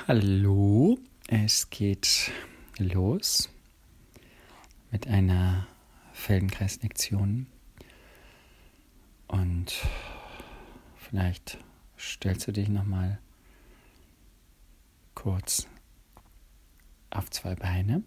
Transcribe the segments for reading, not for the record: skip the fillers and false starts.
Hallo, es geht los mit einer Feldenkreislektion und vielleicht stellst du dich nochmal kurz auf zwei Beine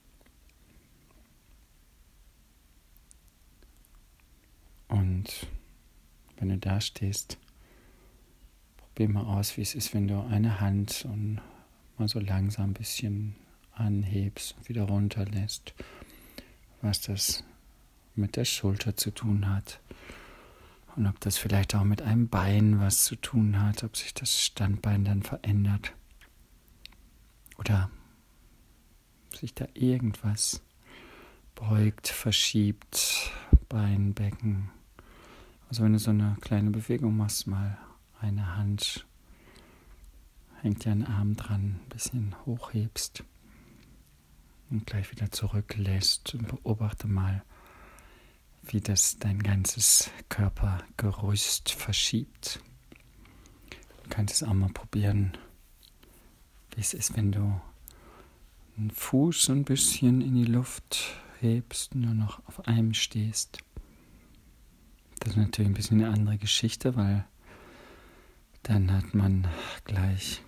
und wenn du da stehst, probier mal aus, wie es ist, wenn du eine Hand und mal so langsam ein bisschen anhebst und wieder runterlässt, was das mit der Schulter zu tun hat und ob das vielleicht auch mit einem Bein was zu tun hat, ob sich das Standbein dann verändert oder sich da irgendwas beugt, verschiebt, Bein, Becken. Also wenn du so eine kleine Bewegung machst, mal eine Hand, hängt ja ein Arm dran, ein bisschen hochhebst und gleich wieder zurücklässt und beobachte mal, wie das dein ganzes Körpergerüst verschiebt. Du kannst es auch mal probieren, wie es ist, wenn du einen Fuß so ein bisschen in die Luft hebst und nur noch auf einem stehst. Das ist natürlich ein bisschen eine andere Geschichte, weil dann hat man gleich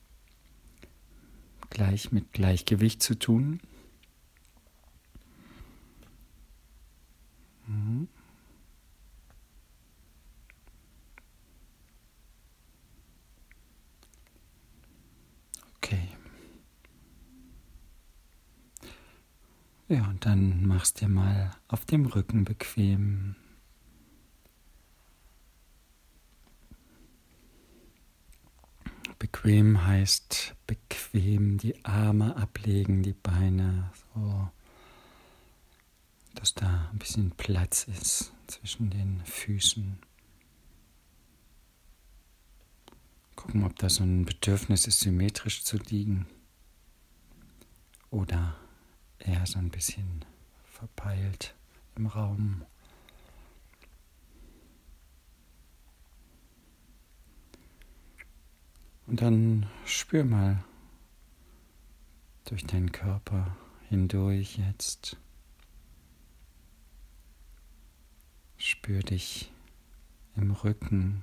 mit Gleichgewicht zu tun. Okay. Ja, und dann machst dir mal auf dem Rücken bequem. Bequem heißt bequem die Arme ablegen, die Beine, so, dass da ein bisschen Platz ist zwischen den Füßen. Gucken, ob da so ein Bedürfnis ist, symmetrisch zu liegen oder eher so ein bisschen verpeilt im Raum. Und dann spür mal durch deinen Körper hindurch jetzt. Spür dich im Rücken.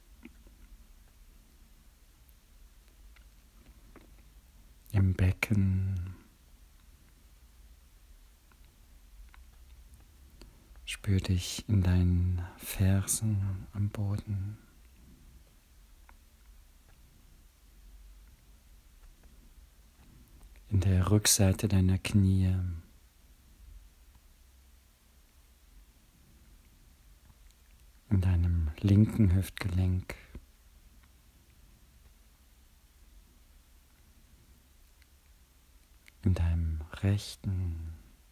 Im Becken. Spür dich in deinen Fersen am Boden. In der Rückseite deiner Knie. In deinem linken Hüftgelenk. In deinem rechten.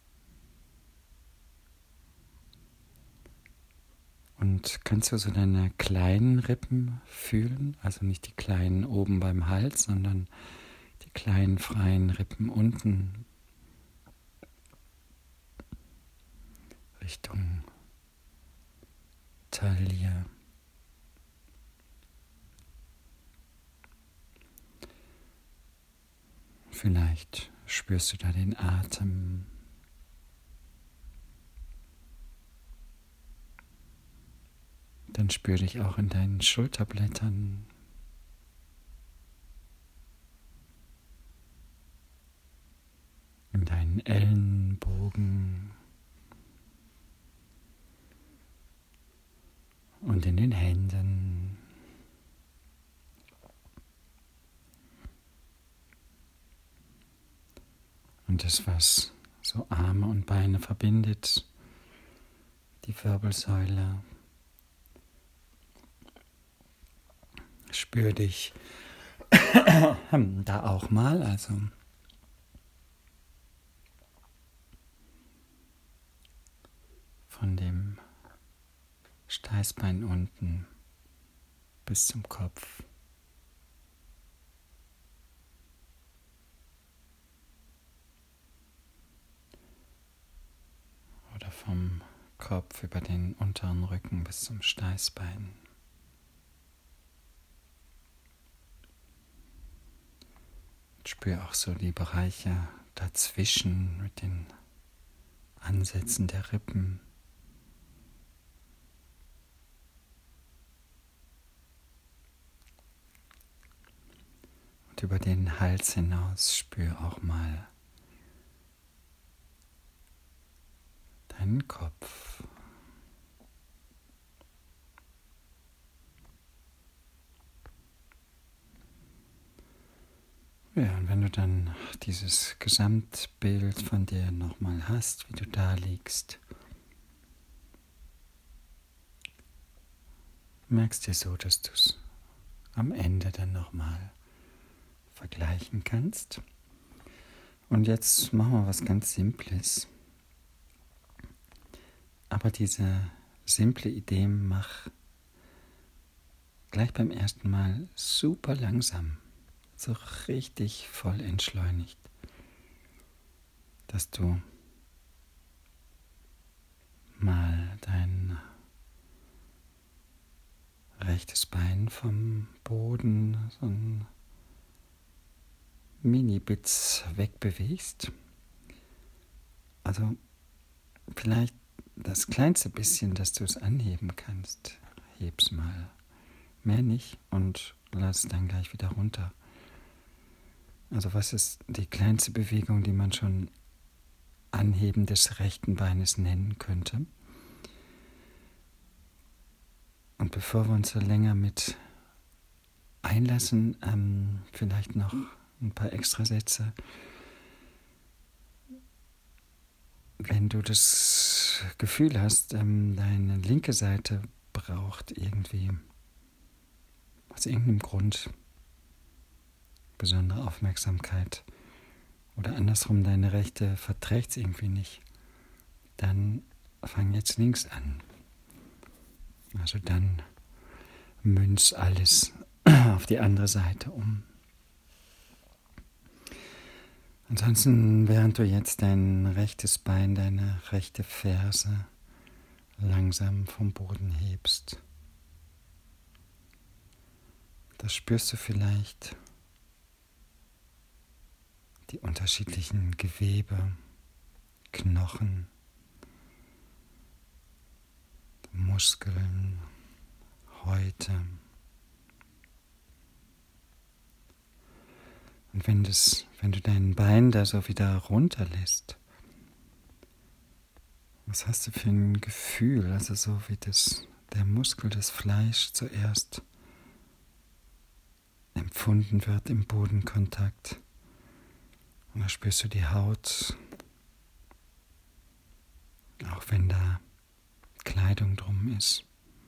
Und kannst du so deine kleinen Rippen fühlen? Also nicht die kleinen oben beim Hals, sondern die kleinen freien Rippen unten Richtung Taille. Vielleicht spürst du da den Atem. Dann spür dich auch in deinen Schulterblättern. In deinen Ellenbogen. Und in den Händen. Und das, was so Arme und Beine verbindet, die Wirbelsäule. Spür dich da auch mal, also von dem Steißbein unten bis zum Kopf. Oder vom Kopf über den unteren Rücken bis zum Steißbein. Spür auch so die Bereiche dazwischen mit den Ansätzen der Rippen. Und über den Hals hinaus spür auch mal deinen Kopf. Ja, und wenn du dann dieses Gesamtbild von dir nochmal hast, wie du da liegst, merkst dir so, dass du es am Ende dann nochmal vergleichen kannst. Und jetzt machen wir was ganz Simples. Aber diese simple Idee mach gleich beim ersten Mal super langsam. So richtig voll entschleunigt, dass du mal dein rechtes Bein vom Boden so ein Mini-Bits wegbewegst. Also vielleicht das kleinste bisschen, dass du es anheben kannst. Heb's mal. Mehr nicht und lass es dann gleich wieder runter. Also was ist die kleinste Bewegung, die man schon Anheben des rechten Beines nennen könnte? Und bevor wir uns so länger mit einlassen, vielleicht noch ein paar Extrasätze. Wenn du das Gefühl hast, deine linke Seite braucht irgendwie aus irgendeinem Grund besondere Aufmerksamkeit oder andersrum, deine rechte verträgt es irgendwie nicht, dann fang jetzt links an. Also dann münz alles auf die andere Seite um. Ansonsten, während du jetzt dein rechtes Bein, deine rechte Ferse langsam vom Boden hebst, da spürst du vielleicht die unterschiedlichen Gewebe, Knochen, Muskeln, Häute. Und wenn du dein Bein da so wieder runterlässt, was hast du für ein Gefühl? Also so wie der Muskel, das Fleisch zuerst empfunden wird im Bodenkontakt. Und da spürst du die Haut, auch wenn da Kleidung drum ist.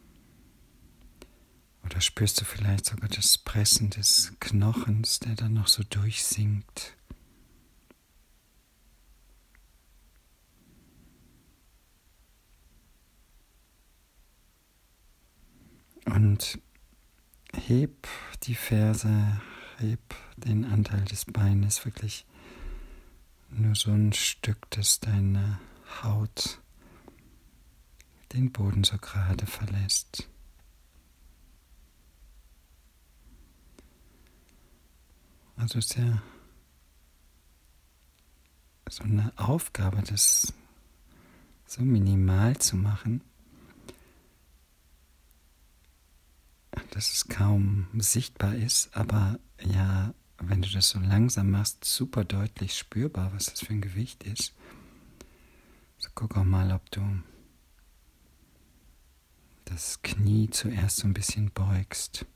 Oder spürst du vielleicht sogar das Pressen des Knochens, der dann noch so durchsinkt. Und heb die Ferse, heb den Anteil des Beines wirklich nur so ein Stück, dass deine Haut den Boden so gerade verlässt. Also ist ja so eine Aufgabe, das so minimal zu machen, dass es kaum sichtbar ist, aber ja, wenn du das so langsam machst, super deutlich spürbar, was das für ein Gewicht ist. Also guck auch mal, ob du das Knie zuerst so ein bisschen beugst.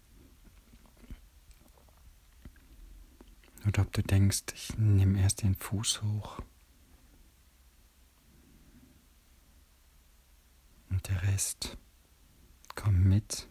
Oder ob du denkst, ich nehme erst den Fuß hoch. Und der Rest kommt mit.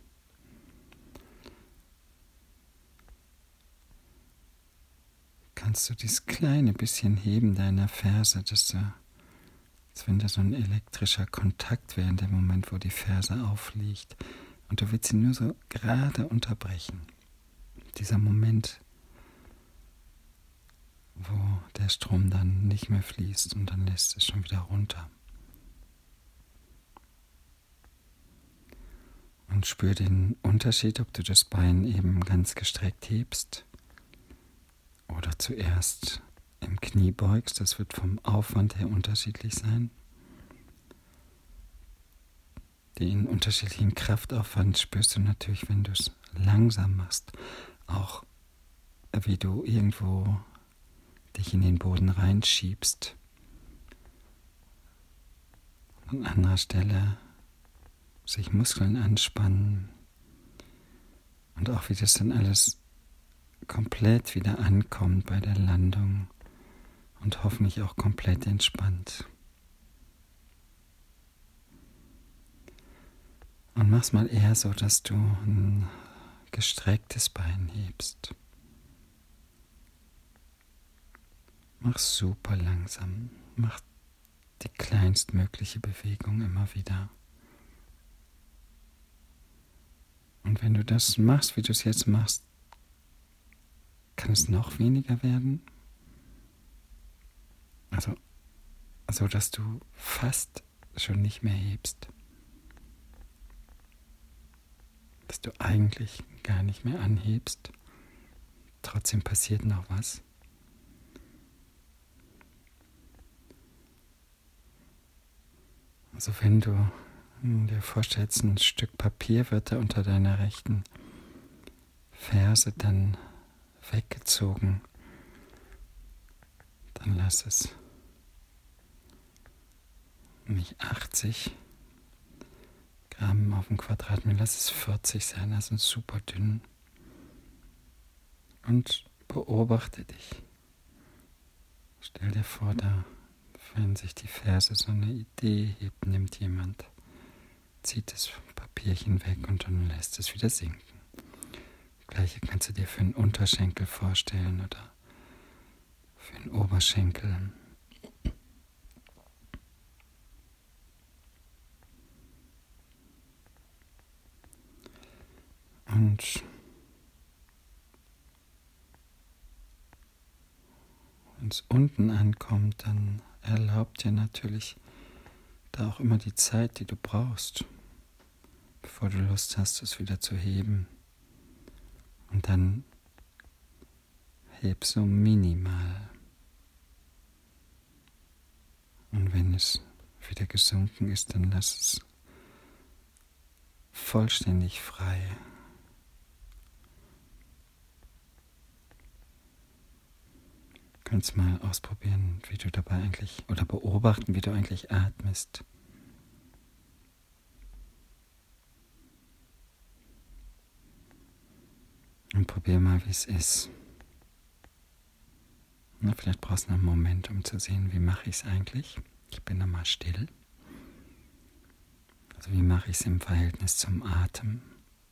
Kannst du dieses kleine bisschen heben deiner Ferse, als wenn da so ein elektrischer Kontakt wäre in dem Moment, wo die Ferse aufliegt. Und du willst sie nur so gerade unterbrechen. Dieser Moment, wo der Strom dann nicht mehr fließt und dann lässt es schon wieder runter. Und spür den Unterschied, ob du das Bein eben ganz gestreckt hebst oder zuerst im Knie beugst. Das wird vom Aufwand her unterschiedlich sein. Den unterschiedlichen Kraftaufwand spürst du natürlich, wenn du es langsam machst. Auch wie du irgendwo dich in den Boden reinschiebst. An anderer Stelle sich Muskeln anspannen. Und auch wie das dann alles komplett wieder ankommt bei der Landung und hoffentlich auch komplett entspannt. Und mach's mal eher so, dass du ein gestrecktes Bein hebst. Mach super langsam. Mach die kleinstmögliche Bewegung immer wieder. Und wenn du das machst, wie du es jetzt machst, kann es noch weniger werden. Also, so dass du fast schon nicht mehr hebst. Dass du eigentlich gar nicht mehr anhebst. Trotzdem passiert noch was. Also wenn du dir vorstellst, ein Stück Papier wird da unter deiner rechten Ferse dann weggezogen, dann lass es nicht 80 Gramm auf dem Quadratmeter, lass es 40 sein, also super dünn. Und beobachte dich. Stell dir vor, da, wenn sich die Ferse so eine Idee hebt, nimmt jemand, zieht das Papierchen weg und dann lässt es wieder sinken. Das Gleiche kannst du dir für einen Unterschenkel vorstellen oder für einen Oberschenkel. Und wenn es unten ankommt, dann erlaubt dir natürlich da auch immer die Zeit, die du brauchst, bevor du Lust hast, es wieder zu heben. Und dann heb so minimal. Und wenn es wieder gesunken ist, dann lass es vollständig frei. Du kannst mal ausprobieren, wie du dabei eigentlich, oder beobachten, wie du eigentlich atmest. Und probier mal, wie es ist. Na, vielleicht brauchst du noch einen Moment, um zu sehen, wie mache ich es eigentlich. Ich bin nochmal still. Also wie mache ich es im Verhältnis zum Atem?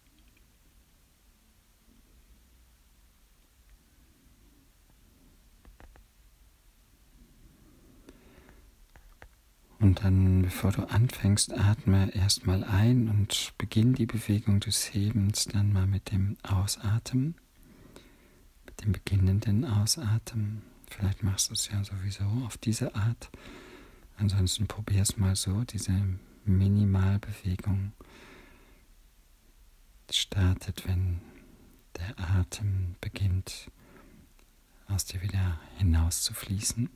Und dann, bevor du anfängst, atme erstmal ein und beginn die Bewegung des Hebens dann mal mit dem Ausatmen, mit dem beginnenden Ausatmen. Vielleicht machst du es ja sowieso auf diese Art. Ansonsten probier es mal so, diese Minimalbewegung startet, wenn der Atem beginnt, aus dir wieder hinaus zu fließen.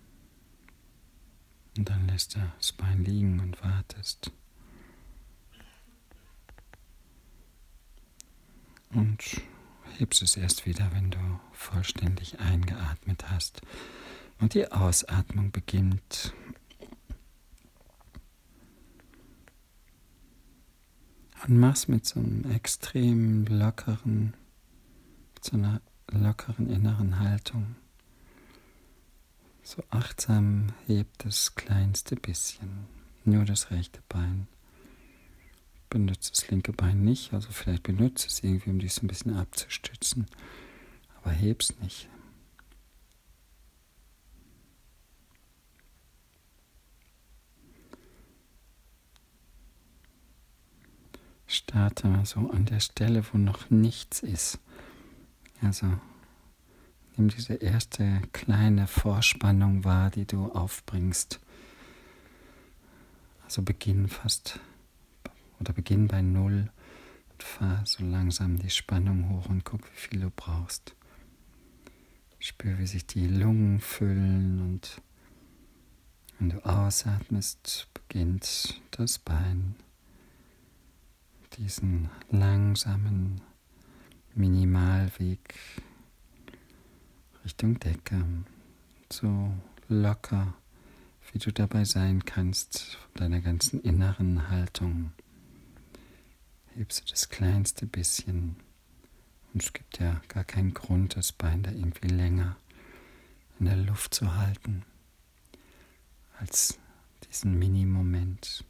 Und dann lässt du das Bein liegen und wartest. Und hebst es erst wieder, wenn du vollständig eingeatmet hast. Und die Ausatmung beginnt. Und mach's mit so einem extrem lockeren, mit so einer lockeren inneren Haltung. So achtsam hebt das kleinste bisschen, nur das rechte Bein. Benutzt das linke Bein nicht, also vielleicht benutzt es irgendwie, um dich so ein bisschen abzustützen, aber heb's nicht. Starte mal so an der Stelle, wo noch nichts ist. Also nimm diese erste kleine Vorspannung wahr, die du aufbringst. Also beginn bei 0 und fahr so langsam die Spannung hoch und guck, wie viel du brauchst. Spür, wie sich die Lungen füllen, und wenn du ausatmest, beginnt das Bein diesen langsamen Minimalweg Richtung Decke, so locker, wie du dabei sein kannst, von deiner ganzen inneren Haltung. Hebst du das kleinste bisschen, und es gibt ja gar keinen Grund, das Bein da irgendwie länger in der Luft zu halten, als diesen Mini-Moment.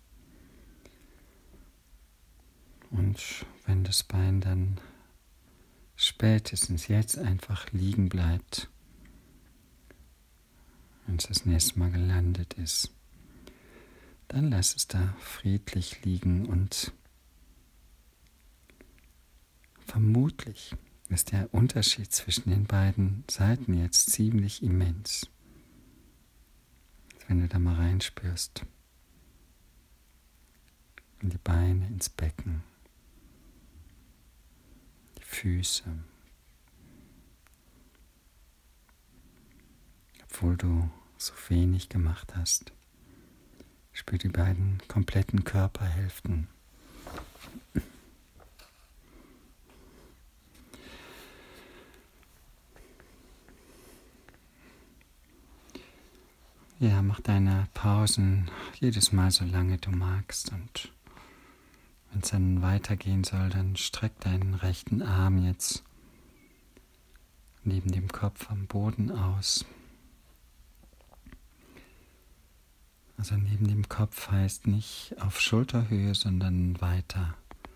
Und wenn das Bein dann spätestens jetzt einfach liegen bleibt, wenn es das nächste Mal gelandet ist, dann lass es da friedlich liegen, und vermutlich ist der Unterschied zwischen den beiden Seiten jetzt ziemlich immens. Wenn du da mal reinspürst, in die Beine, ins Becken, die Füße, obwohl du so wenig gemacht hast, spür die beiden kompletten Körperhälften. Ja, mach deine Pausen jedes Mal so lange du magst, und wenn es dann weitergehen soll, dann streck deinen rechten Arm jetzt neben dem Kopf am Boden aus. Also neben dem Kopf heißt nicht auf Schulterhöhe, sondern weiter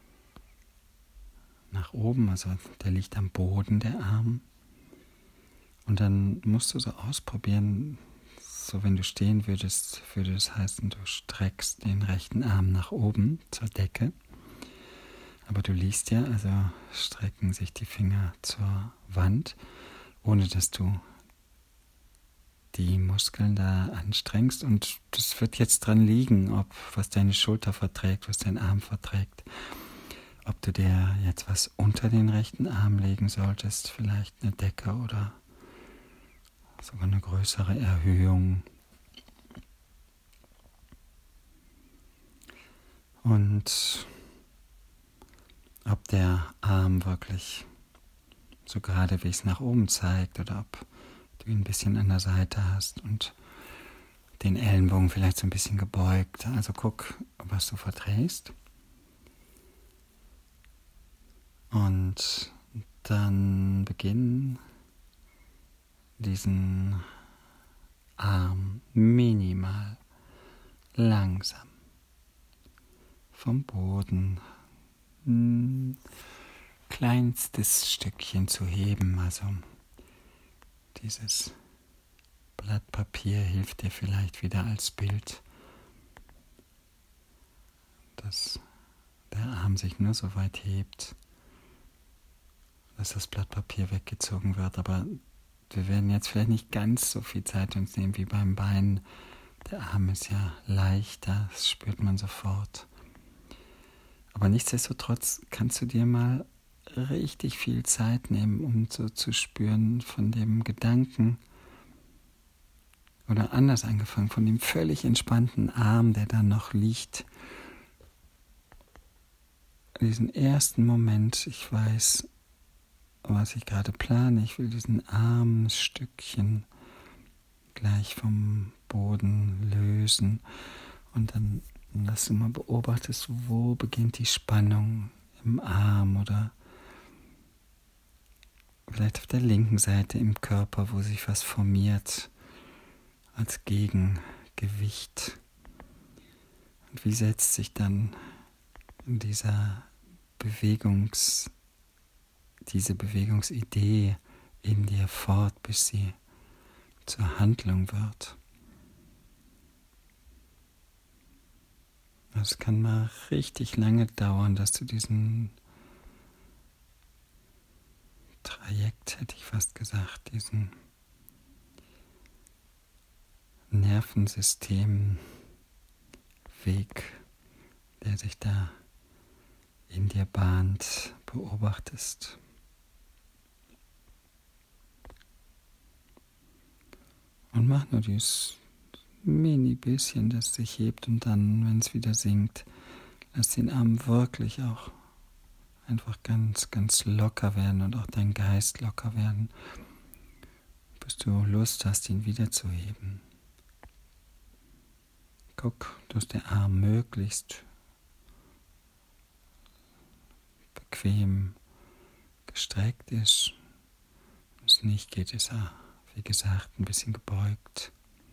nach oben, also der liegt am Boden, der Arm. Und dann musst du so ausprobieren, so wenn du stehen würdest, würde das heißen, du streckst den rechten Arm nach oben zur Decke. Aber du liegst ja, also strecken sich die Finger zur Wand, ohne dass du die Muskeln da anstrengst. Und das wird jetzt dran liegen, was deine Schulter verträgt, was dein Arm verträgt. Ob du dir jetzt was unter den rechten Arm legen solltest, vielleicht eine Decke oder sogar eine größere Erhöhung. Und ob der Arm wirklich so geradewegs nach oben zeigt oder ob du ihn ein bisschen an der Seite hast und den Ellenbogen vielleicht so ein bisschen gebeugt. Also guck, was du verträgst. Und dann beginn diesen Arm minimal langsam vom Boden kleinstes Stückchen zu heben. Also dieses Blatt Papier hilft dir vielleicht wieder als Bild, dass der Arm sich nur so weit hebt, dass das Blatt Papier weggezogen wird. Aber wir werden jetzt vielleicht nicht ganz so viel Zeit uns nehmen wie beim Bein. Der Arm ist ja leichter, das spürt man sofort. Aber nichtsdestotrotz kannst du dir mal richtig viel Zeit nehmen, um so zu spüren von dem Gedanken, oder anders angefangen, von dem völlig entspannten Arm, der da noch liegt. Diesen ersten Moment, ich weiß, was ich gerade plane, ich will diesen Arm ein Stückchen gleich vom Boden lösen, und dann, dass du mal beobachtest, wo beginnt die Spannung im Arm oder vielleicht auf der linken Seite im Körper, wo sich was formiert als Gegengewicht. Und wie setzt sich dann diese Bewegungsidee in dir fort, bis sie zur Handlung wird. Es kann mal richtig lange dauern, dass du diesen Trajekt, hätte ich fast gesagt, diesen Nervensystemweg, der sich da in dir bahnt, beobachtest. Und mach nur dieses mini bisschen, das sich hebt und dann, wenn es wieder sinkt, lass den Arm wirklich auch einfach ganz, ganz locker werden und auch dein Geist locker werden, bis du Lust hast, ihn wieder zu heben. Guck, dass der Arm möglichst bequem gestreckt ist. Wenn es nicht geht, ist er, wie gesagt, ein bisschen gebeugt.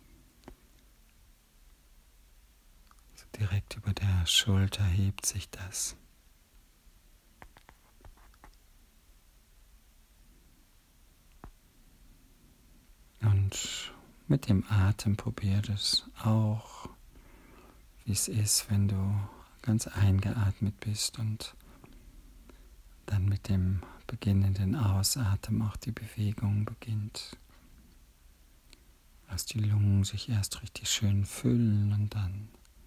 So direkt über der Schulter hebt sich das. Und mit dem Atem probier das auch, wie es ist, wenn du ganz eingeatmet bist und dann mit dem beginnenden Ausatmen auch die Bewegung beginnt. Dass die Lungen sich erst richtig schön füllen und dann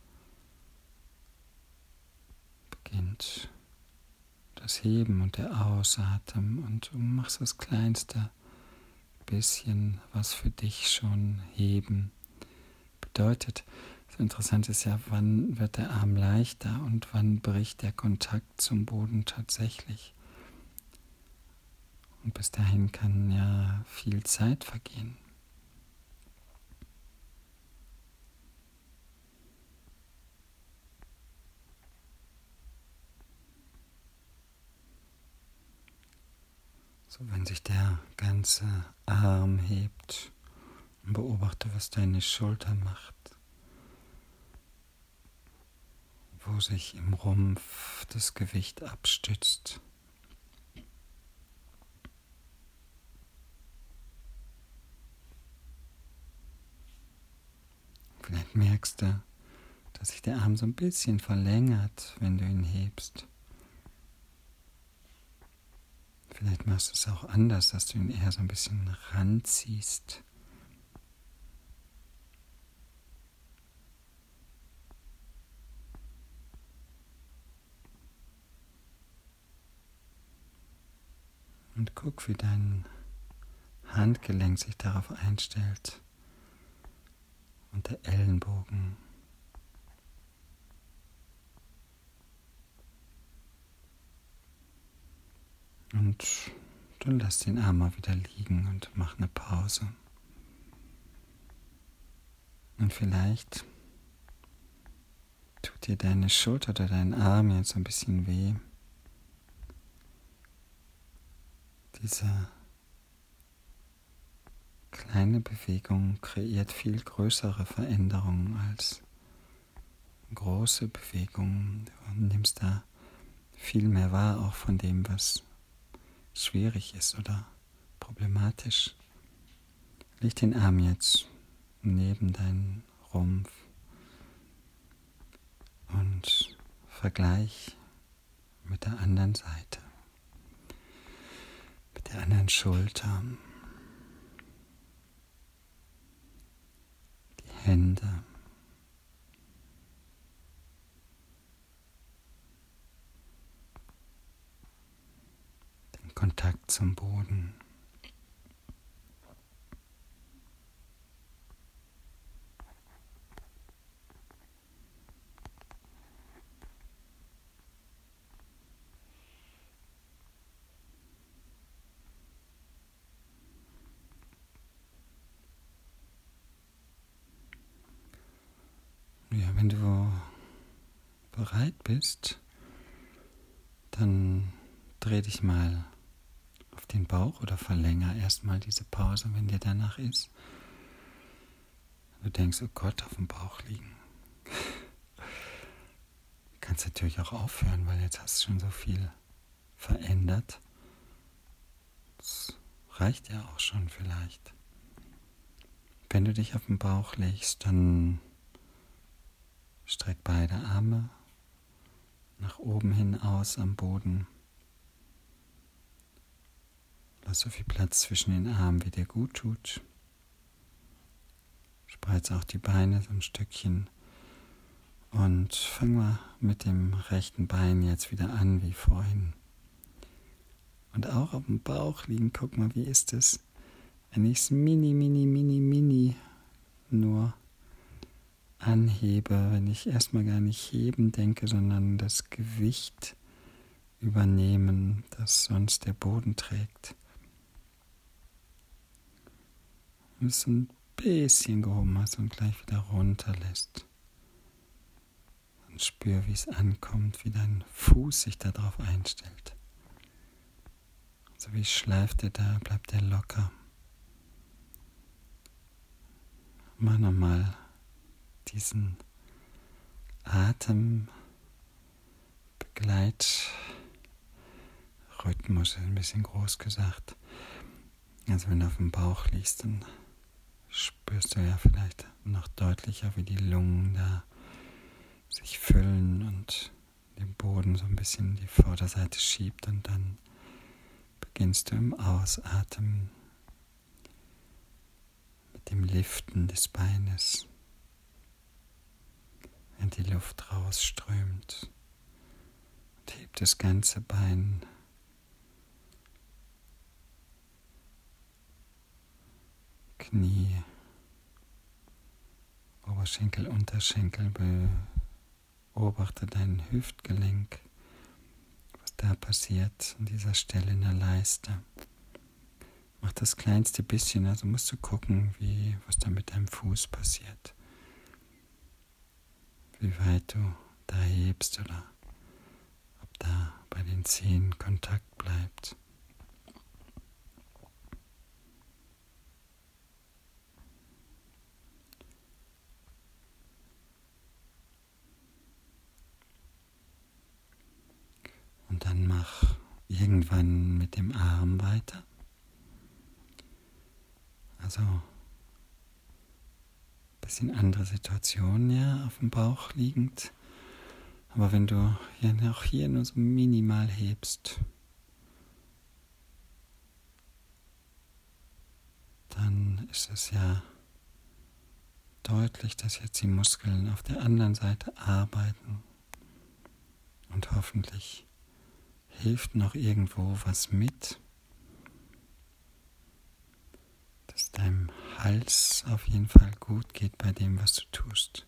beginnt das Heben und der Ausatmen und du machst das kleinste bisschen, was für dich schon heben bedeutet. Das Interessante ist ja, wann wird der Arm leichter und wann bricht der Kontakt zum Boden tatsächlich. Und bis dahin kann ja viel Zeit vergehen. So, wenn sich der ganze Arm hebt und beobachte, was deine Schulter macht, wo sich im Rumpf das Gewicht abstützt. Vielleicht merkst du, dass sich der Arm so ein bisschen verlängert, wenn du ihn hebst. Vielleicht machst du es auch anders, dass du ihn eher so ein bisschen ranziehst. Und guck, wie dein Handgelenk sich darauf einstellt. Und der Ellenbogen. Und dann lass den Arm mal wieder liegen und mach eine Pause. Und vielleicht tut dir deine Schulter oder dein Arm jetzt ein bisschen weh. Diese kleine Bewegung kreiert viel größere Veränderungen als große Bewegungen. Du nimmst da viel mehr wahr, auch von dem, was schwierig ist oder problematisch. Leg den Arm jetzt neben deinen Rumpf und vergleich mit der anderen Seite, mit der anderen Schulter, die Hände, den Kontakt zum Boden. Ja, wenn du bereit bist, dann dreh dich mal auf den Bauch oder verlänger erstmal diese Pause, wenn dir danach ist. Du denkst, oh Gott, auf dem Bauch liegen. Du kannst natürlich auch aufhören, weil jetzt hast du schon so viel verändert. Das reicht ja auch schon vielleicht. Wenn du dich auf den Bauch legst, dann streck beide Arme nach oben hin aus am Boden. Lass so viel Platz zwischen den Armen, wie dir gut tut. Spreiz auch die Beine so ein Stückchen. Und fang mal mit dem rechten Bein jetzt wieder an, wie vorhin. Und auch auf dem Bauch liegen, guck mal, wie ist es, wenn ich es mini nur anhebe, wenn ich erstmal gar nicht heben denke, sondern das Gewicht übernehmen, das sonst der Boden trägt. Und es ein bisschen gehoben hast und gleich wieder runterlässt. Und spür, wie es ankommt, wie dein Fuß sich darauf einstellt. So wie schleift er da, bleibt er locker. Mach nochmal diesen Atembegleitrhythmus, ein bisschen groß gesagt. Also wenn du auf dem Bauch liegst, dann spürst du ja vielleicht noch deutlicher, wie die Lungen da sich füllen und den Boden so ein bisschen die Vorderseite schiebt, und dann beginnst du im Ausatmen mit dem Liften des Beines, wenn die Luft rausströmt, und hebt das ganze Bein Knie, Oberschenkel, Unterschenkel, beobachte dein Hüftgelenk, was da passiert an dieser Stelle in der Leiste. Mach das kleinste bisschen, also musst du gucken, was da mit deinem Fuß passiert. Wie weit du da hebst oder ob da bei den Zehen Kontakt bleibt. Und dann mach irgendwann mit dem Arm weiter. Also ein bisschen andere Situation, ja, auf dem Bauch liegend. Aber wenn du auch hier nur so minimal hebst, dann ist es ja deutlich, dass jetzt die Muskeln auf der anderen Seite arbeiten. Und hoffentlich hilft noch irgendwo was mit, dass deinem Hals auf jeden Fall gut geht bei dem, was du tust.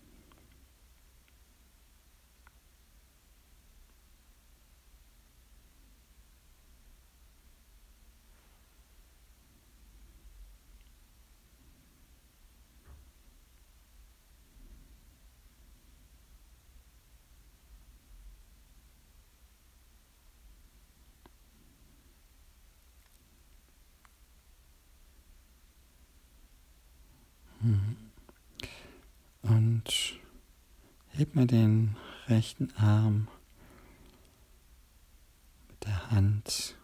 Und heb mal den rechten Arm mit der Hand.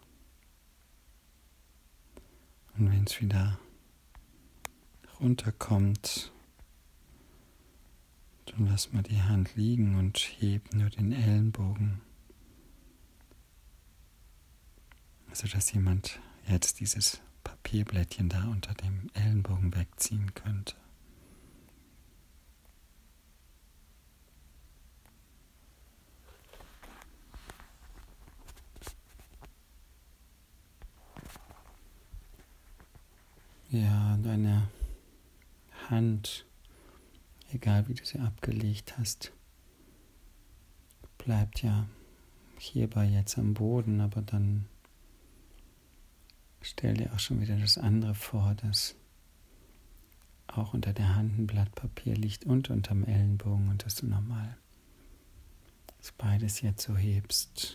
Und wenn es wieder runterkommt, dann lass mal die Hand liegen und heb nur den Ellenbogen. Also dass jemand jetzt dieses Papierblättchen da unter dem Ellenbogen wegziehen könnte. Ja, deine Hand, egal wie du sie abgelegt hast, bleibt ja hierbei jetzt am Boden, aber dann stell dir auch schon wieder das andere vor, das auch unter der Hand ein Blatt Papier liegt und unterm Ellenbogen, und dass du nochmal das beides jetzt so hebst.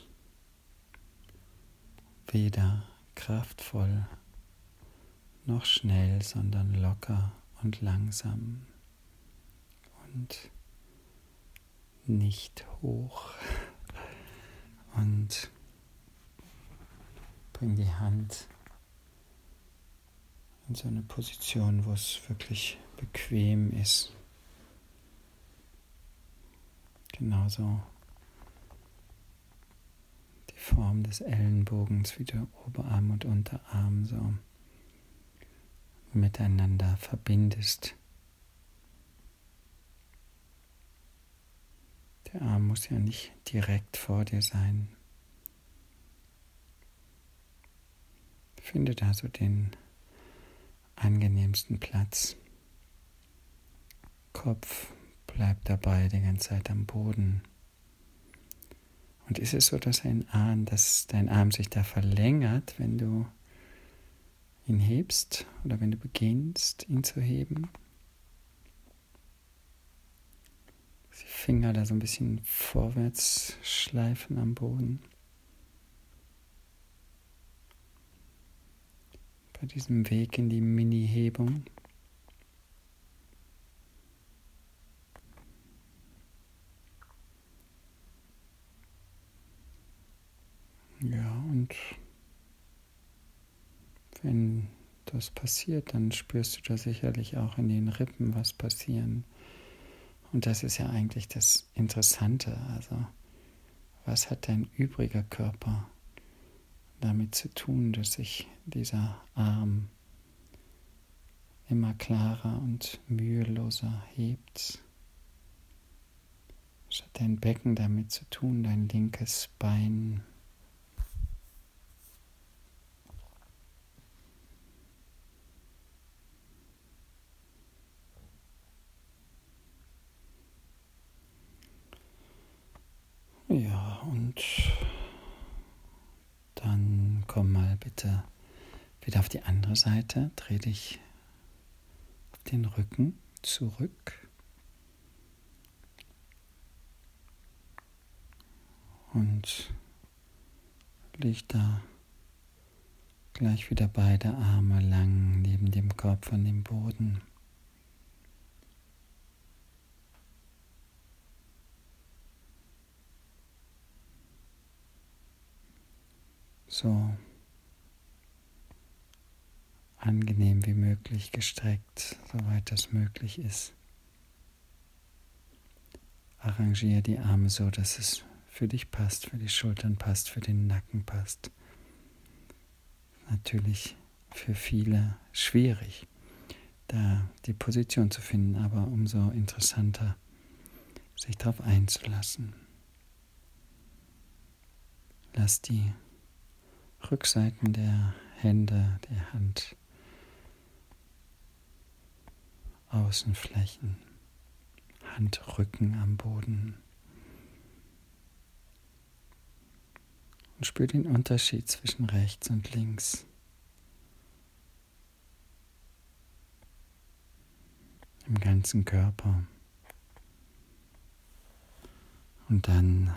Weder kraftvoll noch schnell, sondern locker und langsam und nicht hoch. Und bring die Hand in so eine Position, wo es wirklich bequem ist. Genauso die Form des Ellenbogens wie der Oberarm und Unterarm so miteinander verbindest. Der Arm muss ja nicht direkt vor dir sein. Finde da so den angenehmsten Platz. Kopf bleibt dabei die ganze Zeit am Boden. Und ist es so, dass dein Arm sich da verlängert, wenn du ihn hebst oder wenn du beginnst, ihn zu heben? Die Finger da so ein bisschen vorwärts schleifen am Boden. Bei diesem Weg in die Mini-Hebung. Ja, und wenn das passiert, dann spürst du da sicherlich auch in den Rippen was passieren. Und das ist ja eigentlich das Interessante. Also, was hat dein übriger Körper damit zu tun, dass sich dieser Arm immer klarer und müheloser hebt? Was hat dein Becken damit zu tun, dein linkes Bein? Ja, und dann komm mal bitte wieder auf die andere Seite, dreh dich auf den Rücken zurück und leg da gleich wieder beide Arme lang neben dem Kopf an dem Boden. So angenehm wie möglich gestreckt, soweit das möglich ist. Arrangiere die Arme so, dass es für dich passt, für die Schultern passt, für den Nacken passt. Natürlich für viele schwierig, da die Position zu finden, aber umso interessanter, sich darauf einzulassen. Lass die Rückseiten der Hände, der Hand, Außenflächen, Handrücken am Boden. Und spür den Unterschied zwischen rechts und links. Im ganzen Körper. Und dann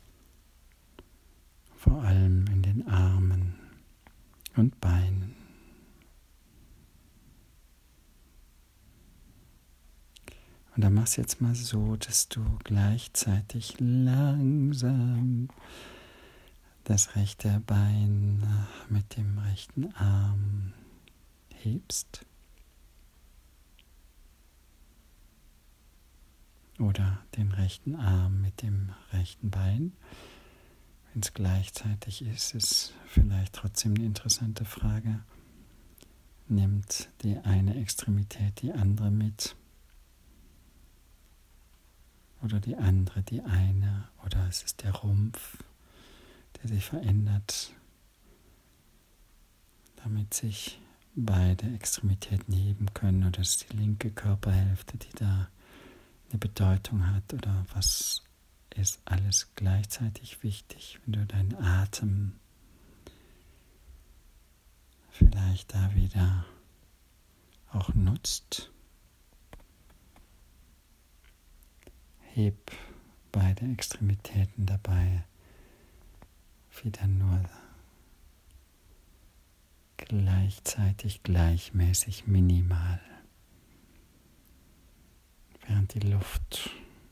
vor allem in den Armen und Beinen. Und dann machst du jetzt mal so, dass du gleichzeitig langsam das rechte Bein mit dem rechten Arm hebst. Oder den rechten Arm mit dem rechten Bein. Wenn es gleichzeitig ist vielleicht trotzdem eine interessante Frage. Nimmt die eine Extremität die andere mit? Oder die andere die eine? Oder es ist der Rumpf, der sich verändert, damit sich beide Extremitäten heben können? Oder ist die linke Körperhälfte, die da eine Bedeutung hat? Oder was ist alles gleichzeitig wichtig, wenn du deinen Atem vielleicht da wieder auch nutzt? Heb beide Extremitäten dabei wieder nur gleichzeitig, gleichmäßig, minimal, während die Luft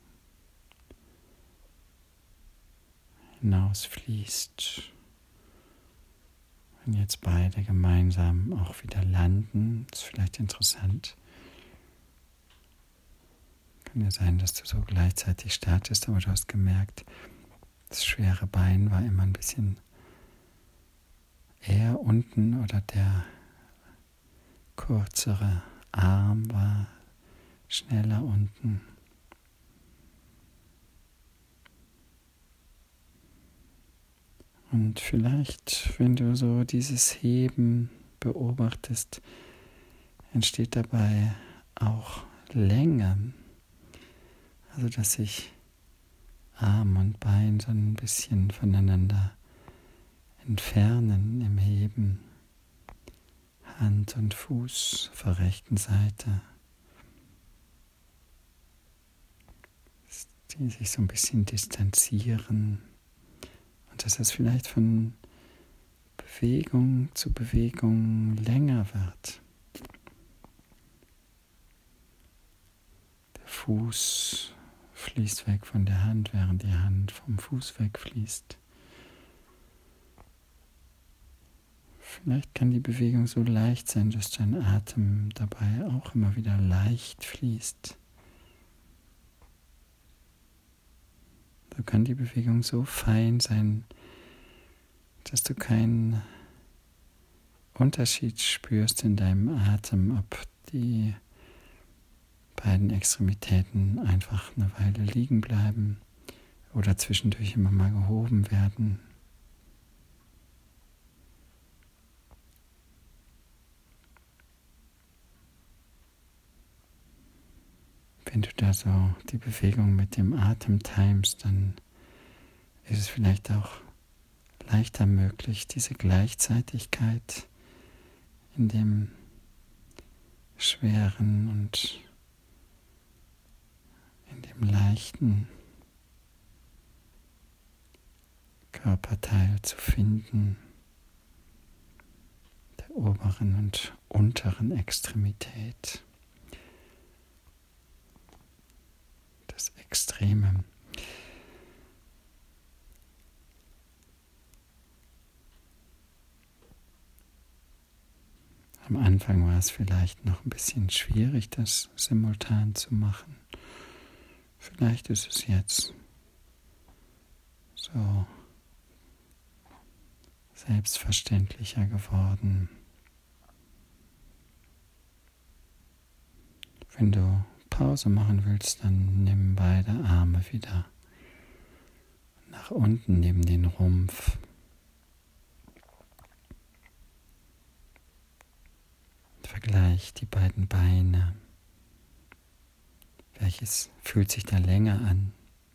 hinausfließt. Wenn jetzt beide gemeinsam auch wieder landen, ist vielleicht interessant. Kann ja sein, dass du so gleichzeitig startest, aber du hast gemerkt, das schwere Bein war immer ein bisschen eher unten oder der kürzere Arm war schneller unten. Und vielleicht, wenn du so dieses Heben beobachtest, entsteht dabei auch Länge Also dass sich Arm und Bein so ein bisschen voneinander entfernen im Heben. Hand und Fuß auf der rechten Seite, die sich so ein bisschen distanzieren und dass es vielleicht von Bewegung zu Bewegung länger wird. Der Fuß fließt weg von der Hand, während die Hand vom Fuß wegfließt. Vielleicht kann die Bewegung so leicht sein, dass dein Atem dabei auch immer wieder leicht fließt. So kann die Bewegung so fein sein, dass du keinen Unterschied spürst in deinem Atem, ob die beiden Extremitäten einfach eine Weile liegen bleiben oder zwischendurch immer mal gehoben werden. Wenn du da so die Bewegung mit dem Atem timest, dann ist es vielleicht auch leichter möglich, diese Gleichzeitigkeit in dem schweren und in dem leichten Körperteil zu finden, der oberen und unteren Extremität. Das Extreme. Am Anfang war es vielleicht noch ein bisschen schwierig, das simultan zu machen. Vielleicht ist es jetzt so selbstverständlicher geworden. Wenn du Pause machen willst, dann nimm beide Arme wieder nach unten neben den Rumpf. Vergleich die beiden Beine. Welches fühlt sich da länger an?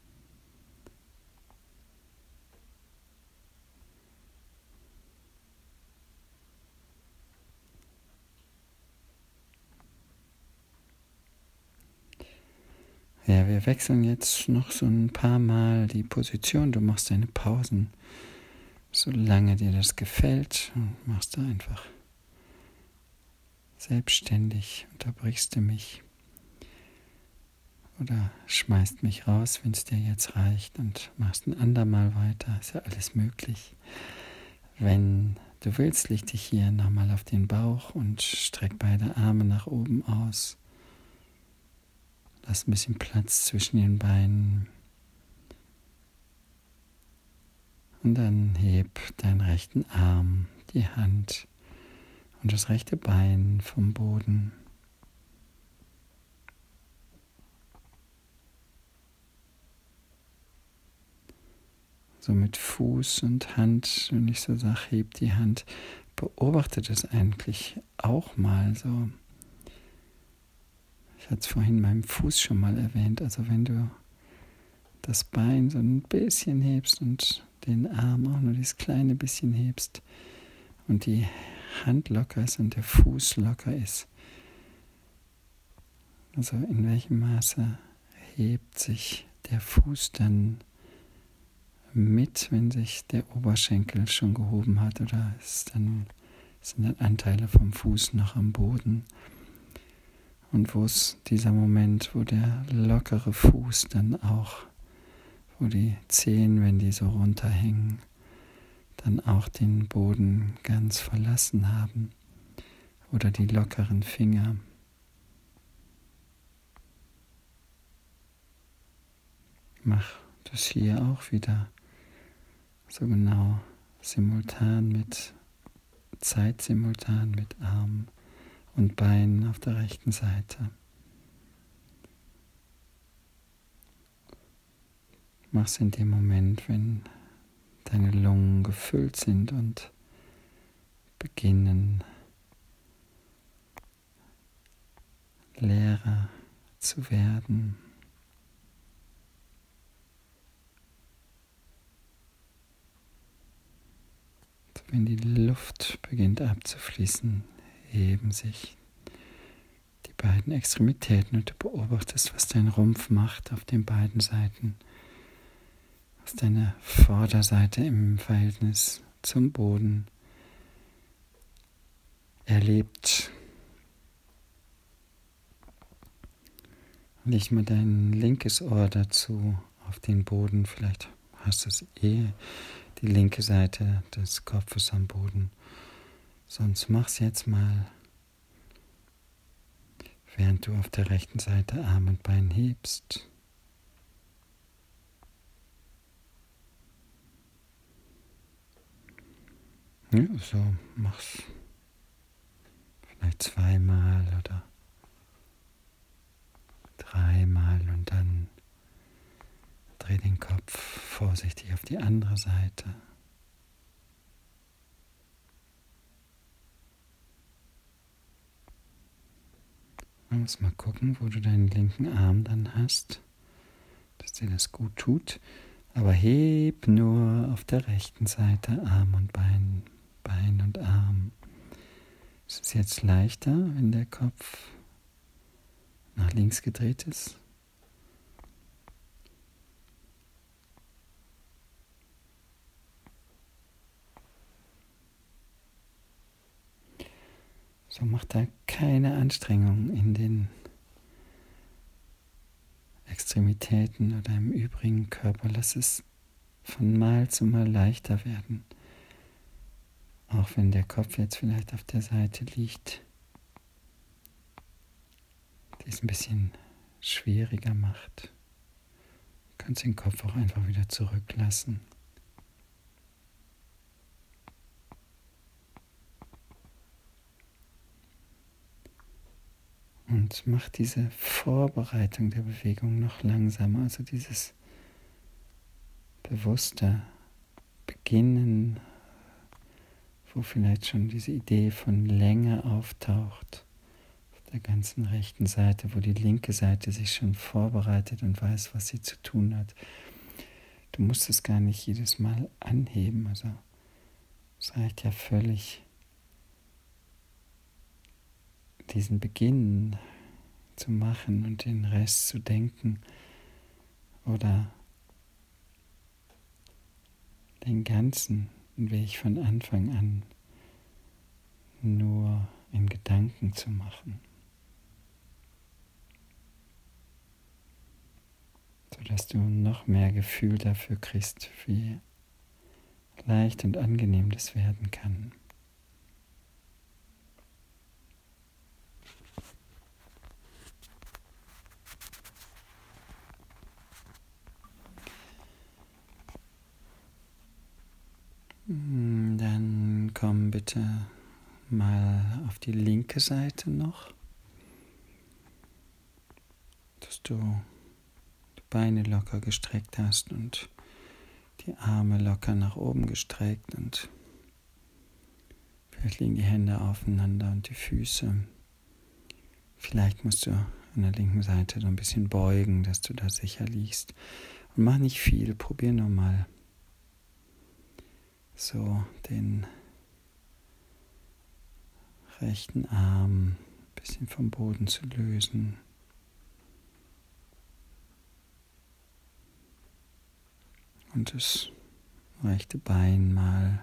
Ja, wir wechseln jetzt noch so ein paar Mal die Position. Du machst deine Pausen, solange dir das gefällt. Und machst du einfach selbstständig, unterbrichst du mich oder schmeißt mich raus, wenn es dir jetzt reicht und machst ein andermal weiter. Ist ja alles möglich. Wenn du willst, leg dich hier nochmal auf den Bauch und streck beide Arme nach oben aus. Lass ein bisschen Platz zwischen den Beinen. Und dann heb deinen rechten Arm, die Hand und das rechte Bein vom Boden. So mit Fuß und Hand, wenn ich so sage, heb die Hand, beobachte das eigentlich auch mal so. Ich hatte es vorhin meinem Fuß schon mal erwähnt, also wenn du das Bein so ein bisschen hebst und den Arm auch nur dieses kleine bisschen hebst und die Hand locker ist und der Fuß locker ist, also in welchem Maße hebt sich der Fuß dann mit, wenn sich der Oberschenkel schon gehoben hat, oder sind dann Anteile vom Fuß noch am Boden? Und wo ist dieser Moment, wo der lockere Fuß dann auch, wo die Zehen, wenn die so runterhängen, dann auch den Boden ganz verlassen haben, oder die lockeren Finger. Mach das hier auch wieder so genau zeitsimultan mit Arm und Bein auf der rechten Seite. Mach's in dem Moment, wenn deine Lungen gefüllt sind und beginnen, leerer zu werden. wenn die Luft beginnt abzufließen, heben sich die beiden Extremitäten und du beobachtest, was dein Rumpf macht auf den beiden Seiten, was deine Vorderseite im Verhältnis zum Boden erlebt. Leg mal dein linkes Ohr dazu auf den Boden, vielleicht hast du es die linke Seite des Kopfes am Boden. Sonst mach's jetzt mal, während du auf der rechten Seite Arm und Bein hebst. Ja, so mach's vielleicht zweimal oder dreimal und dann dreh den Kopf vorsichtig auf die andere Seite. Man muss mal gucken, wo du deinen linken Arm dann hast, dass dir das gut tut. Aber heb nur auf der rechten Seite Arm und Bein, Bein und Arm. Es ist jetzt leichter, wenn der Kopf nach links gedreht ist. So, mach da keine Anstrengung in den Extremitäten oder im übrigen Körper. Lass es von Mal zu Mal leichter werden. Auch wenn der Kopf jetzt vielleicht auf der Seite liegt, die es ein bisschen schwieriger macht. Du kannst den Kopf auch einfach wieder zurücklassen. Und mach diese Vorbereitung der Bewegung noch langsamer, also dieses bewusste Beginnen, wo vielleicht schon diese Idee von Länge auftaucht, auf der ganzen rechten Seite, wo die linke Seite sich schon vorbereitet und weiß, was sie zu tun hat. Du musst es gar nicht jedes Mal anheben, also es reicht ja völlig, diesen Beginn zu machen und den Rest zu denken oder den ganzen Weg von Anfang an nur in Gedanken zu machen, sodass du noch mehr Gefühl dafür kriegst, wie leicht und angenehm das werden kann. Dann komm bitte mal auf die linke Seite noch, dass du die Beine locker gestreckt hast und die Arme locker nach oben gestreckt und vielleicht liegen die Hände aufeinander und die Füße. Vielleicht musst du an der linken Seite so ein bisschen beugen, dass du da sicher liegst. Und mach nicht viel, probier nur mal so den rechten Arm ein bisschen vom Boden zu lösen. Und das rechte Bein mal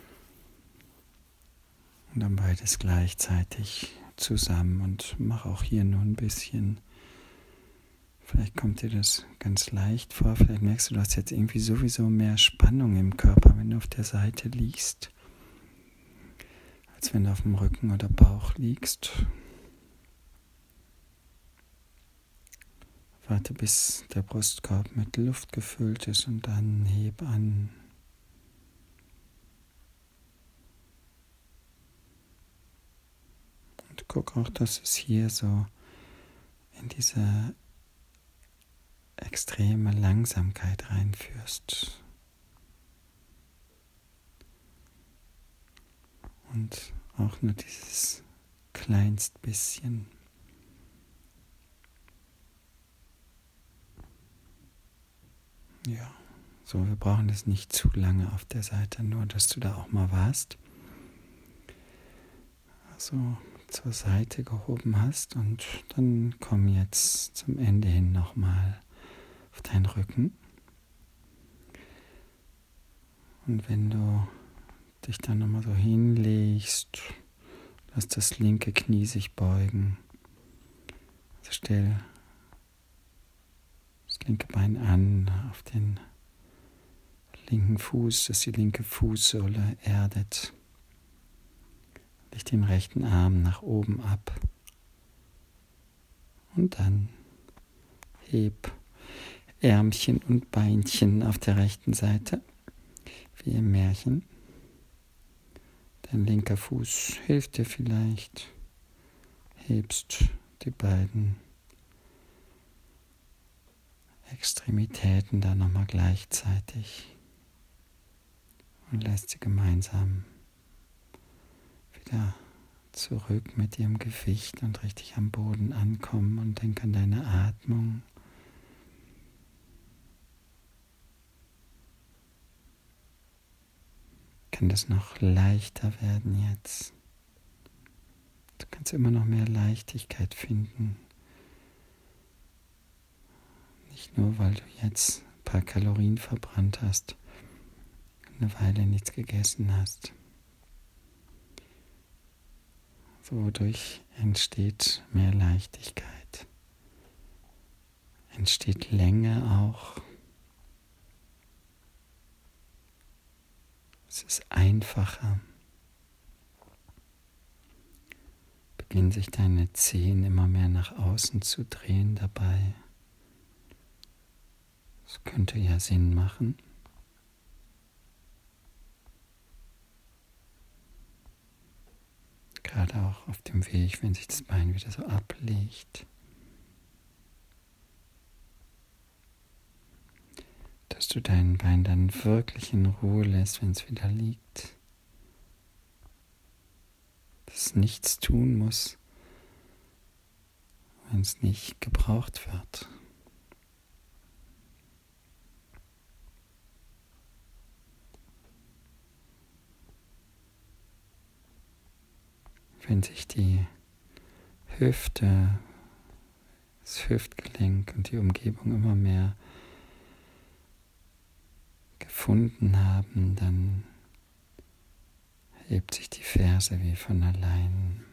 und dann beides gleichzeitig zusammen und mach auch hier nur ein bisschen. Vielleicht kommt dir das ganz leicht vor, vielleicht merkst du hast jetzt irgendwie sowieso mehr Spannung im Körper, wenn du auf der Seite liegst, als wenn du auf dem Rücken oder Bauch liegst. Warte, bis der Brustkorb mit Luft gefüllt ist und dann heb an. Und guck auch, dass es hier so in diese extreme Langsamkeit reinführst. Und auch nur dieses kleinst bisschen. Ja, so, wir brauchen das nicht zu lange auf der Seite, nur dass du da auch mal warst. so zur Seite gehoben hast. Und dann komm jetzt zum Ende hin nochmal auf deinen Rücken. Und wenn du dich dann nochmal so hinlegst, lass das linke Knie sich beugen. Also stell das linke Bein an auf den linken Fuß, dass die linke Fußsohle erdet. Leg den rechten Arm nach oben ab. Und dann heb Ärmchen und Beinchen auf der rechten Seite, wie im Märchen. Dein linker Fuß hilft dir vielleicht. Hebst die beiden Extremitäten dann nochmal gleichzeitig und lässt sie gemeinsam wieder zurück mit ihrem Gewicht und richtig am Boden ankommen und denk an deine Atmung. Kann das noch leichter werden jetzt? Du kannst immer noch mehr Leichtigkeit finden. Nicht nur, weil du jetzt ein paar Kalorien verbrannt hast, eine Weile nichts gegessen hast. Wodurch entsteht mehr Leichtigkeit, entsteht Länge auch. Es ist einfacher. Beginnen sich deine Zehen immer mehr nach außen zu drehen dabei. Das könnte ja Sinn machen. Gerade auch auf dem Weg, wenn sich das Bein wieder so ablegt. Dass du dein Bein dann wirklich in Ruhe lässt, wenn es wieder liegt. Dass es nichts tun muss, wenn es nicht gebraucht wird. Wenn sich die Hüfte, das Hüftgelenk und die Umgebung immer mehr gefunden haben, dann hebt sich die Ferse wie von allein.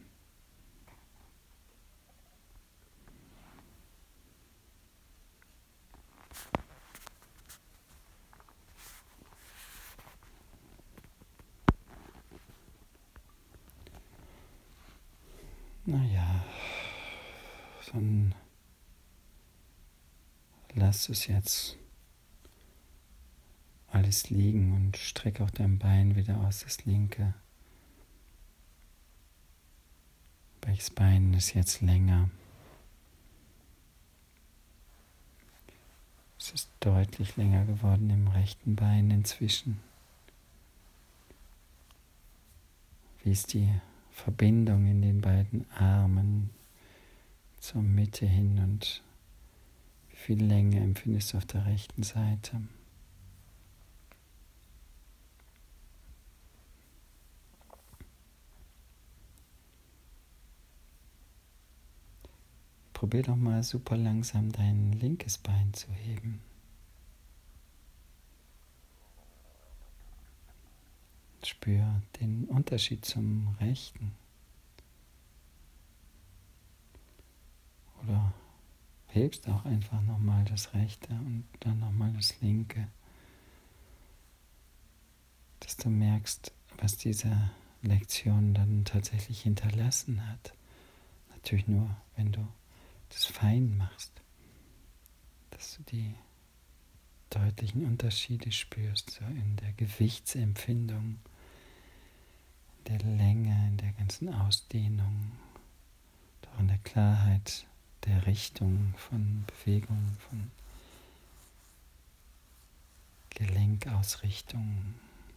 Naja, dann lass es jetzt alles liegen und streck auch dein Bein wieder aus, das linke. Welches Bein ist jetzt länger? Es ist deutlich länger geworden im rechten Bein inzwischen. Wie ist die Verbindung in den beiden Armen zur Mitte hin und wie viel Länge empfindest du auf der rechten Seite? Probier doch mal super langsam dein linkes Bein zu heben. Spür den Unterschied zum rechten. Oder hebst auch einfach nochmal das rechte und dann nochmal das linke. Dass du merkst, was diese Lektion dann tatsächlich hinterlassen hat. Natürlich nur, wenn du das fein machst. Dass du die deutlichen Unterschiede spürst, so in der Gewichtsempfindung, in der Länge, in der ganzen Ausdehnung, auch in der Klarheit der Richtung von Bewegung, von Gelenkausrichtung.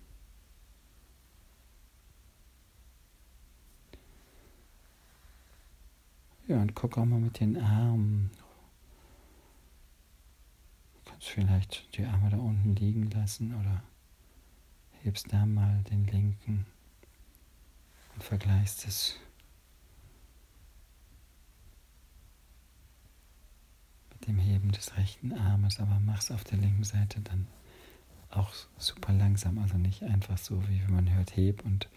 Ja, und guck auch mal mit den Armen. Du kannst vielleicht die Arme da unten liegen lassen oder hebst da mal den linken und vergleichst es des rechten Armes, aber mach es auf der linken Seite dann auch super langsam, also nicht einfach so, wie wenn man hört, heb und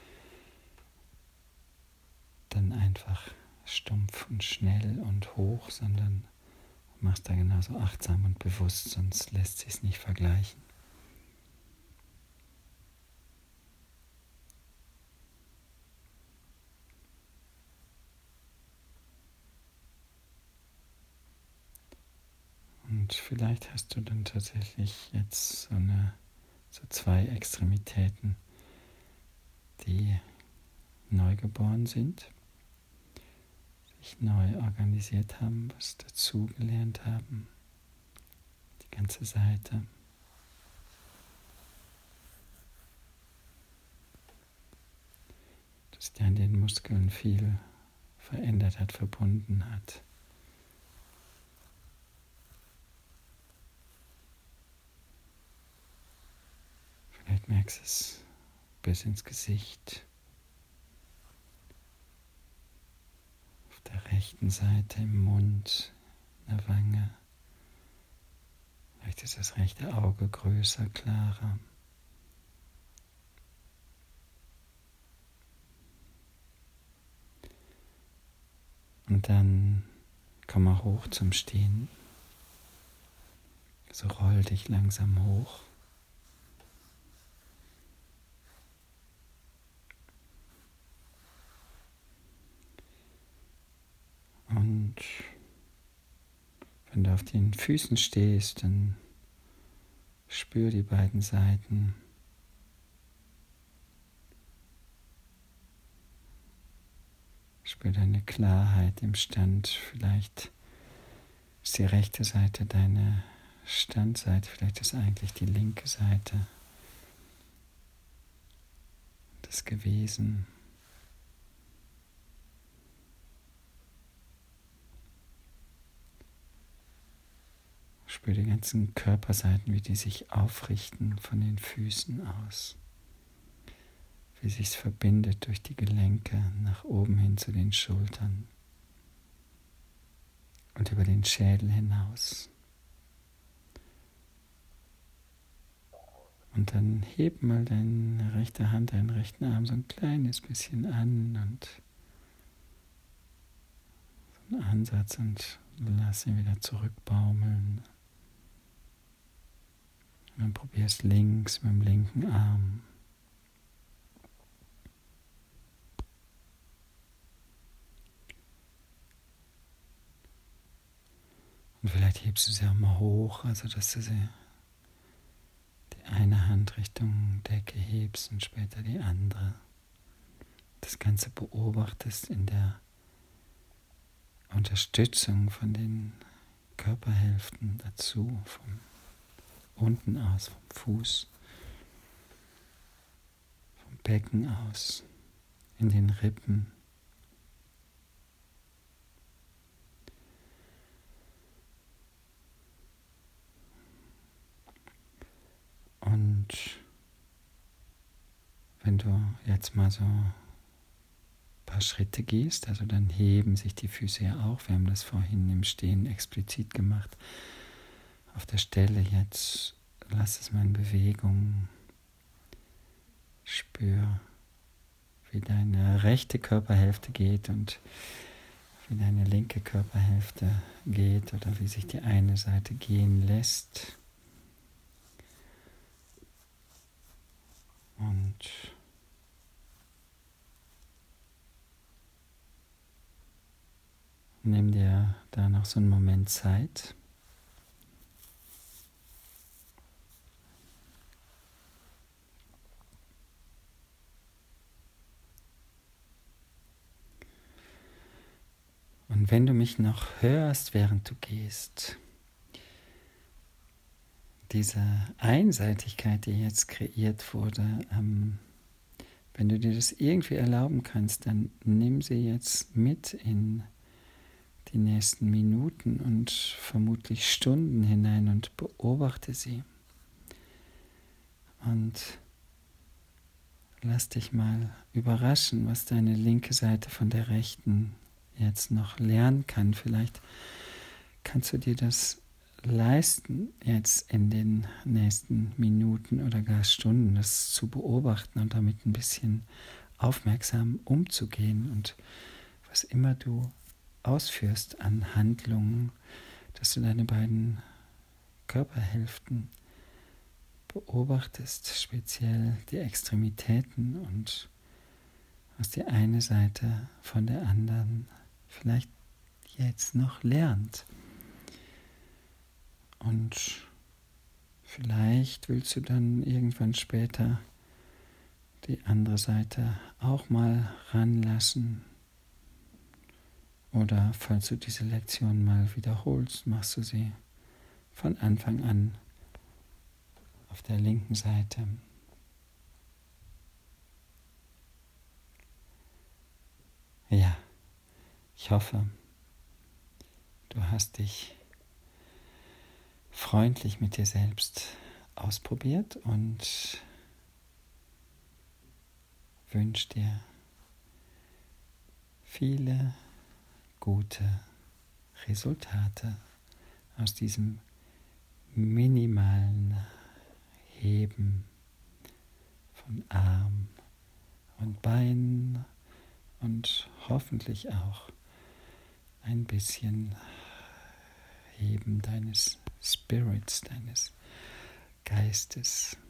dann einfach stumpf und schnell und hoch, sondern machst da genauso achtsam und bewusst, sonst lässt sich es nicht vergleichen. Und vielleicht hast du dann tatsächlich jetzt so zwei Extremitäten, die neu geboren sind, sich neu organisiert haben, was dazugelernt haben, die ganze Seite. Dass der an den Muskeln viel verändert hat, verbunden hat. Vielleicht merkst du es bis ins Gesicht. Auf der rechten Seite im Mund, in der Wange. Vielleicht ist das rechte Auge größer, klarer. Und dann komm mal hoch zum Stehen. So roll dich langsam hoch. Und wenn du auf den Füßen stehst, dann spür die beiden Seiten. Spür deine Klarheit im Stand. Vielleicht ist die rechte Seite deine Standseite, vielleicht ist eigentlich die linke Seite das gewesen. Spür die ganzen Körperseiten, wie die sich aufrichten von den Füßen aus. Wie sich's verbindet durch die Gelenke nach oben hin zu den Schultern und über den Schädel hinaus. Und dann heb mal deine rechte Hand, deinen rechten Arm so ein kleines bisschen an und so einen Ansatz und lass ihn wieder zurückbaumeln. Und dann probierst links mit dem linken Arm. Und vielleicht hebst du sie auch mal hoch, also dass du die eine Hand Richtung Decke hebst und später die andere. Das Ganze beobachtest in der Unterstützung von den Körperhälften dazu, von unten aus, vom Fuß, vom Becken aus, in den Rippen. Und wenn du jetzt mal so ein paar Schritte gehst, also dann heben sich die Füße ja auch, wir haben das vorhin im Stehen explizit gemacht, auf der Stelle jetzt, lass es mal in Bewegung, spür, wie deine rechte Körperhälfte geht und wie deine linke Körperhälfte geht oder wie sich die eine Seite gehen lässt. Und nimm dir da noch so einen Moment Zeit. Und wenn du mich noch hörst, während du gehst, diese Einseitigkeit, die jetzt kreiert wurde, wenn du dir das irgendwie erlauben kannst, dann nimm sie jetzt mit in die nächsten Minuten und vermutlich Stunden hinein und beobachte sie. Und lass dich mal überraschen, was deine linke Seite von der rechten jetzt noch lernen kann. Vielleicht kannst du dir das leisten, jetzt in den nächsten Minuten oder gar Stunden, das zu beobachten und damit ein bisschen aufmerksam umzugehen. Und was immer du ausführst an Handlungen, dass du deine beiden Körperhälften beobachtest, speziell die Extremitäten, und was die eine Seite von der anderen vielleicht jetzt noch lernt. Und vielleicht willst du dann irgendwann später die andere Seite auch mal ranlassen. Oder falls du diese Lektion mal wiederholst, machst du sie von Anfang an auf der linken Seite. Ja, ich hoffe, du hast dich freundlich mit dir selbst ausprobiert und wünsche dir viele gute Resultate aus diesem minimalen Heben von Arm und Bein und hoffentlich auch ein bisschen Heben deines Spirits, deines Geistes.